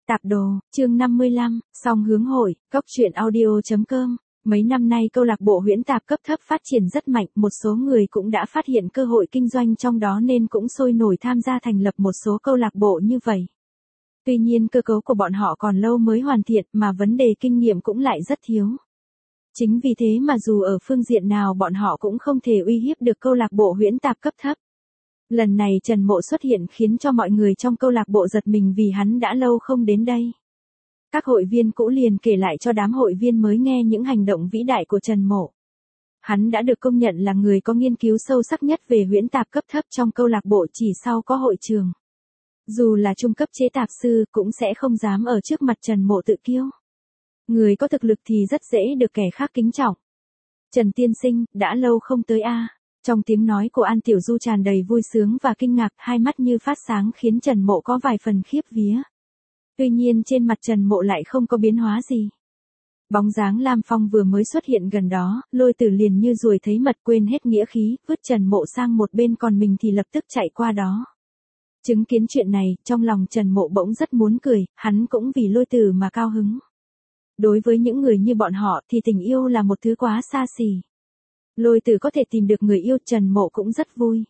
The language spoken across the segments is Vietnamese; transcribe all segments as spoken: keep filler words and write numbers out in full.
Tạp đồ, chương năm mươi lăm, song hướng hội, cốc truyện audio.com. Mấy năm nay câu lạc bộ huyễn tạp cấp thấp phát triển rất mạnh, một số người cũng đã phát hiện cơ hội kinh doanh trong đó nên cũng sôi nổi tham gia thành lập một số câu lạc bộ như vậy. Tuy nhiên cơ cấu của bọn họ còn lâu mới hoàn thiện mà vấn đề kinh nghiệm cũng lại rất thiếu. Chính vì thế mà dù ở phương diện nào bọn họ cũng không thể uy hiếp được câu lạc bộ huyễn tạp cấp thấp. Lần này Trần Mộ xuất hiện khiến cho mọi người trong câu lạc bộ giật mình vì hắn đã lâu không đến đây. Các hội viên cũ liền kể lại cho đám hội viên mới nghe những hành động vĩ đại của Trần Mộ. Hắn đã được công nhận là người có nghiên cứu sâu sắc nhất về huyễn tạp cấp thấp trong câu lạc bộ chỉ sau có hội trường. Dù là trung cấp chế tạp sư cũng sẽ không dám ở trước mặt Trần Mộ tự kiêu. Người có thực lực thì rất dễ được kẻ khác kính trọng. Trần tiên sinh, đã lâu không tới a. Trong tiếng nói của An Tiểu Du tràn đầy vui sướng và kinh ngạc, hai mắt như phát sáng khiến Trần Mộ có vài phần khiếp vía. Tuy nhiên trên mặt Trần Mộ lại không có biến hóa gì. Bóng dáng Lam Phong vừa mới xuất hiện gần đó, Lôi Tử liền như ruồi thấy mật quên hết nghĩa khí, vứt Trần Mộ sang một bên còn mình thì lập tức chạy qua đó. Chứng kiến chuyện này, trong lòng Trần Mộ bỗng rất muốn cười, hắn cũng vì Lôi Tử mà cao hứng. Đối với những người như bọn họ thì tình yêu là một thứ quá xa xỉ. Lôi Tử có thể tìm được người yêu, Trần Mộ cũng rất vui.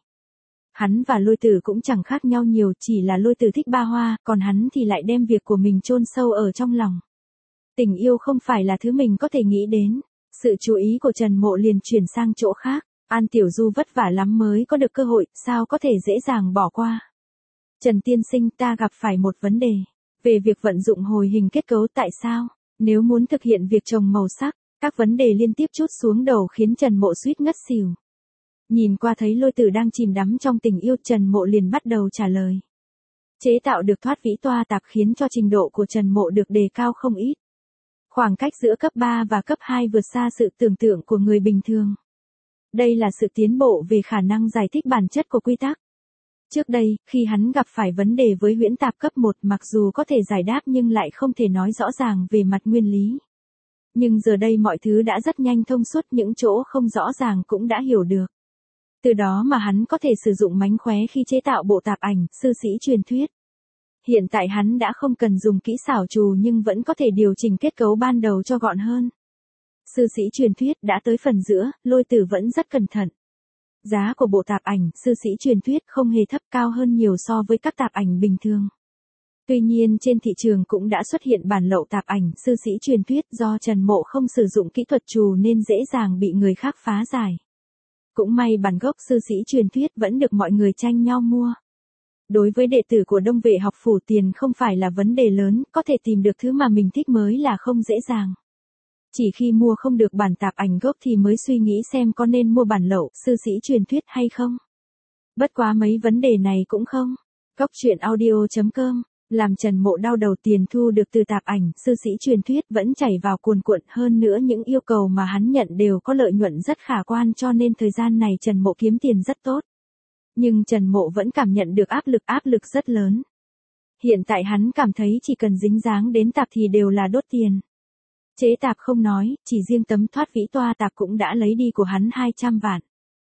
Hắn và Lôi Tử cũng chẳng khác nhau nhiều, chỉ là Lôi Tử thích ba hoa, còn hắn thì lại đem việc của mình chôn sâu ở trong lòng. Tình yêu không phải là thứ mình có thể nghĩ đến. Sự chú ý của Trần Mộ liền chuyển sang chỗ khác. An Tiểu Du vất vả lắm mới có được cơ hội, sao có thể dễ dàng bỏ qua. Trần tiên sinh, ta gặp phải một vấn đề. Về việc vận dụng hồi hình kết cấu tại sao? Nếu muốn thực hiện việc trồng màu sắc, các vấn đề liên tiếp trút xuống đầu khiến Trần Mộ suýt ngất xỉu. Nhìn qua thấy Lôi Tử đang chìm đắm trong tình yêu, Trần Mộ liền bắt đầu trả lời. Chế tạo được thoát vĩ toa tạp khiến cho trình độ của Trần Mộ được đề cao không ít. Khoảng cách giữa cấp ba và cấp hai vượt xa sự tưởng tượng của người bình thường. Đây là sự tiến bộ về khả năng giải thích bản chất của quy tắc. Trước đây, khi hắn gặp phải vấn đề với huyễn tạp cấp một mặc dù có thể giải đáp nhưng lại không thể nói rõ ràng về mặt nguyên lý. Nhưng giờ đây mọi thứ đã rất nhanh thông suốt, những chỗ không rõ ràng cũng đã hiểu được. Từ đó mà hắn có thể sử dụng mánh khóe khi chế tạo bộ tạp ảnh, sư sĩ truyền thuyết. Hiện tại hắn đã không cần dùng kỹ xảo trù nhưng vẫn có thể điều chỉnh kết cấu ban đầu cho gọn hơn. Sư sĩ truyền thuyết đã tới phần giữa, Lôi Tử vẫn rất cẩn thận. Giá của bộ tạp ảnh, sư sĩ truyền thuyết không hề thấp, cao hơn nhiều so với các tạp ảnh bình thường. Tuy nhiên trên thị trường cũng đã xuất hiện bản lậu tạp ảnh, sư sĩ truyền thuyết do Trần Mộ không sử dụng kỹ thuật trù nên dễ dàng bị người khác phá giải. Cũng may bản gốc sư sĩ truyền thuyết vẫn được mọi người tranh nhau mua. Đối với đệ tử của Đông Vệ học phủ, tiền không phải là vấn đề lớn, có thể tìm được thứ mà mình thích mới là không dễ dàng. Chỉ khi mua không được bản tạp ảnh gốc thì mới suy nghĩ xem có nên mua bản lậu sư sĩ truyền thuyết hay không. Bất quá mấy vấn đề này cũng không. Cốc truyện audio.com làm Trần Mộ đau đầu, tiền thu được từ tạp ảnh, sư sĩ truyền thuyết vẫn chảy vào cuồn cuộn, hơn nữa những yêu cầu mà hắn nhận đều có lợi nhuận rất khả quan cho nên thời gian này Trần Mộ kiếm tiền rất tốt. Nhưng Trần Mộ vẫn cảm nhận được áp lực, áp lực rất lớn. Hiện tại hắn cảm thấy chỉ cần dính dáng đến tạp thì đều là đốt tiền. Chế tạp không nói, chỉ riêng tấm thoát vĩ toa tạp cũng đã lấy đi của hắn hai trăm vạn.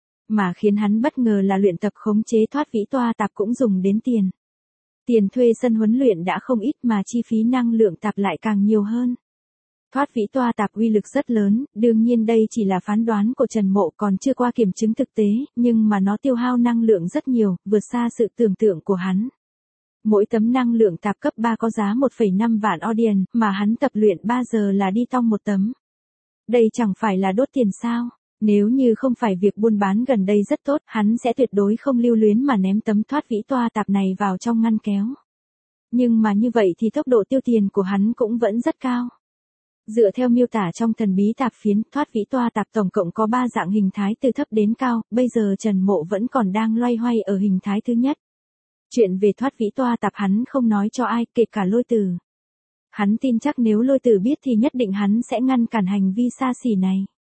Mà khiến hắn bất ngờ là luyện tập khống chế thoát vĩ toa tạp cũng dùng đến tiền. Tiền thuê sân huấn luyện đã không ít mà chi phí năng lượng tạp lại càng nhiều hơn. Thoát vĩ toa tạp uy lực rất lớn, đương nhiên đây chỉ là phán đoán của Trần Mộ còn chưa qua kiểm chứng thực tế, nhưng mà nó tiêu hao năng lượng rất nhiều, vượt xa sự tưởng tượng của hắn. Mỗi tấm năng lượng tạp cấp ba có giá một phẩy năm vạn Odian, mà hắn tập luyện ba giờ là đi tong một tấm. Đây chẳng phải là đốt tiền sao? Nếu như không phải việc buôn bán gần đây rất tốt, hắn sẽ tuyệt đối không lưu luyến mà ném tấm thoát vĩ toa tạp này vào trong ngăn kéo. Nhưng mà như vậy thì tốc độ tiêu tiền của hắn cũng vẫn rất cao. Dựa theo miêu tả trong thần bí tạp phiến, thoát vĩ toa tạp tổng cộng có ba dạng hình thái từ thấp đến cao, bây giờ Trần Mộ vẫn còn đang loay hoay ở hình thái thứ nhất. Chuyện về thoát vĩ toa tạp hắn không nói cho ai, kể cả Lôi Tử. Hắn tin chắc nếu Lôi Tử biết thì nhất định hắn sẽ ngăn cản hành vi xa xỉ này.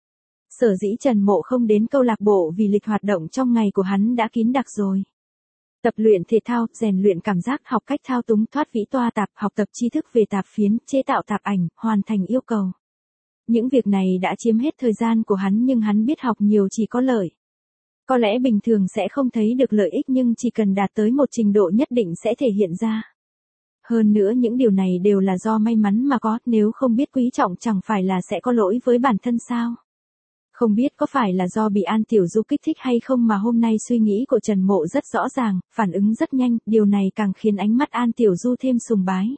Sở dĩ Trần Mộ không đến câu lạc bộ vì lịch hoạt động trong ngày của hắn đã kín đặc rồi. Tập luyện thể thao, rèn luyện cảm giác, học cách thao túng thoát vĩ toa tạp, học tập tri thức về tạp phiến, chế tạo tạp ảnh, hoàn thành yêu cầu. Những việc này đã chiếm hết thời gian của hắn nhưng hắn biết học nhiều chỉ có lợi. Có lẽ bình thường sẽ không thấy được lợi ích nhưng chỉ cần đạt tới một trình độ nhất định sẽ thể hiện ra. Hơn nữa những điều này đều là do may mắn mà có, nếu không biết quý trọng chẳng phải là sẽ có lỗi với bản thân sao? Không biết có phải là do bị An Tiểu Du kích thích hay không mà hôm nay suy nghĩ của Trần Mộ rất rõ ràng, phản ứng rất nhanh, điều này càng khiến ánh mắt An Tiểu Du thêm sùng bái.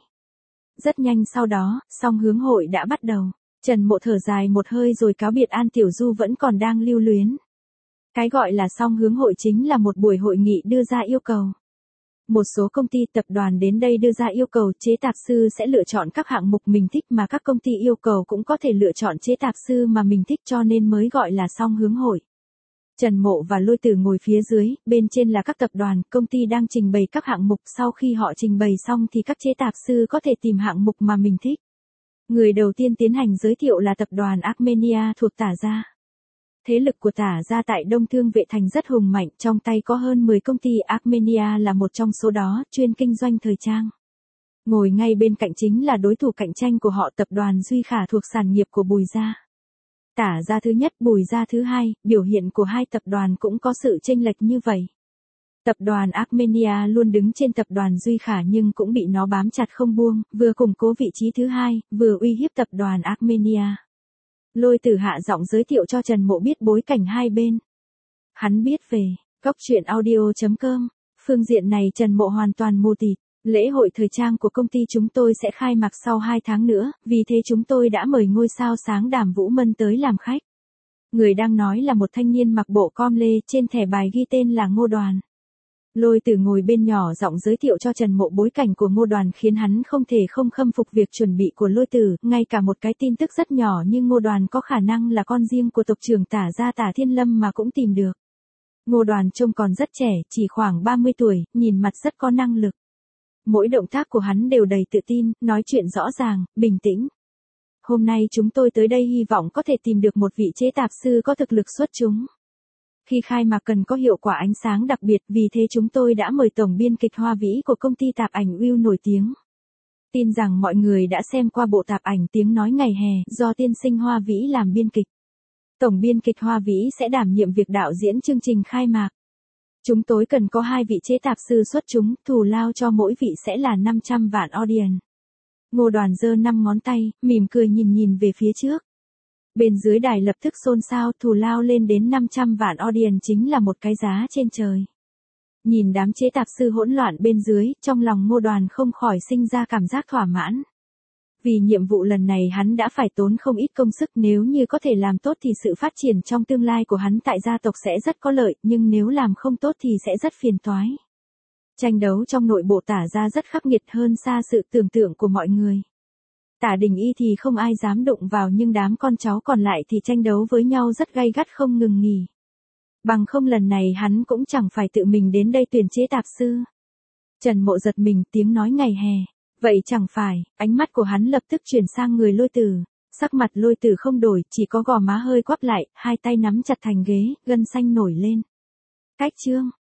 Rất nhanh sau đó, song hướng hội đã bắt đầu. Trần Mộ thở dài một hơi rồi cáo biệt An Tiểu Du vẫn còn đang lưu luyến. Cái gọi là song hướng hội chính là một buổi hội nghị đưa ra yêu cầu. Một số công ty tập đoàn đến đây đưa ra yêu cầu, chế tạp sư sẽ lựa chọn các hạng mục mình thích mà các công ty yêu cầu cũng có thể lựa chọn chế tạp sư mà mình thích, cho nên mới gọi là song hướng hội. Trần Mộ và Lôi Tử ngồi phía dưới, bên trên là các tập đoàn, công ty đang trình bày các hạng mục, sau khi họ trình bày xong thì các chế tạp sư có thể tìm hạng mục mà mình thích. Người đầu tiên tiến hành giới thiệu là tập đoàn Armenia thuộc Tả Gia. Thế lực của Tả Gia tại Đông Thương Vệ Thành rất hùng mạnh, trong tay có hơn mười công ty, Armenia là một trong số đó, chuyên kinh doanh thời trang. Ngồi ngay bên cạnh chính là đối thủ cạnh tranh của họ, tập đoàn Duy Khả thuộc sản nghiệp của Bùi Gia. Tả Gia thứ nhất, Bùi Gia thứ hai, biểu hiện của hai tập đoàn cũng có sự chênh lệch như vậy. Tập đoàn Armenia luôn đứng trên tập đoàn Duy Khả nhưng cũng bị nó bám chặt không buông, vừa củng cố vị trí thứ hai, vừa uy hiếp tập đoàn Armenia. Lôi Tử hạ giọng giới thiệu cho Trần Mộ biết bối cảnh hai bên. Hắn biết về Cóc Truyện Audio chấm com. Phương diện này Trần Mộ hoàn toàn mù tịt. Lễ hội thời trang của công ty chúng tôi sẽ khai mạc sau hai tháng nữa, vì thế chúng tôi đã mời ngôi sao sáng Đàm Vũ Mân tới làm khách. Người đang nói là một thanh niên mặc bộ com lê, trên thẻ bài ghi tên là Ngô Đoàn. Lôi Tử ngồi bên nhỏ giọng giới thiệu cho Trần Mộ bối cảnh của Ngô Đoàn khiến hắn không thể không khâm phục việc chuẩn bị của Lôi Tử, ngay cả một cái tin tức rất nhỏ như Ngô Đoàn có khả năng là con riêng của tộc trưởng Tả Gia Tả Thiên Lâm mà cũng tìm được. Ngô Đoàn trông còn rất trẻ, chỉ khoảng ba mươi tuổi, nhìn mặt rất có năng lực. Mỗi động tác của hắn đều đầy tự tin, nói chuyện rõ ràng, bình tĩnh. Hôm nay chúng tôi tới đây hy vọng có thể tìm được một vị chế tạp sư có thực lực xuất chúng. Khi khai mạc cần có hiệu quả ánh sáng đặc biệt, vì thế chúng tôi đã mời tổng biên kịch Hoa Vĩ của công ty tạp ảnh Will nổi tiếng. Tin rằng mọi người đã xem qua bộ tạp ảnh Tiếng Nói Ngày Hè, do tiên sinh Hoa Vĩ làm biên kịch. Tổng biên kịch Hoa Vĩ sẽ đảm nhiệm việc đạo diễn chương trình khai mạc. Chúng tôi cần có hai vị chế tạp sư xuất chúng, thù lao cho mỗi vị sẽ là năm trăm vạn audience. Ngô Đoàn giơ năm ngón tay, mỉm cười nhìn nhìn về phía trước. Bên dưới đài lập tức xôn xao, thù lao lên đến năm trăm vạn audience chính là một cái giá trên trời. Nhìn đám chế tạp sư hỗn loạn bên dưới, trong lòng Ngô Đoàn không khỏi sinh ra cảm giác thỏa mãn. Vì nhiệm vụ lần này hắn đã phải tốn không ít công sức, nếu như có thể làm tốt thì sự phát triển trong tương lai của hắn tại gia tộc sẽ rất có lợi, nhưng nếu làm không tốt thì sẽ rất phiền toái. Tranh đấu trong nội bộ Tả Gia rất khắc nghiệt, hơn xa sự tưởng tượng của mọi người. Tả Đình Y thì không ai dám đụng vào, nhưng đám con cháu còn lại thì tranh đấu với nhau rất gay gắt không ngừng nghỉ. Bằng không lần này hắn cũng chẳng phải tự mình đến đây tuyển chế tạp sư. Trần Mộ giật mình, Tiếng Nói Ngày Hè. Vậy chẳng phải, ánh mắt của hắn lập tức chuyển sang người Lôi Tử. Sắc mặt Lôi Tử không đổi, chỉ có gò má hơi quắp lại, hai tay nắm chặt thành ghế, gân xanh nổi lên. Cách chương.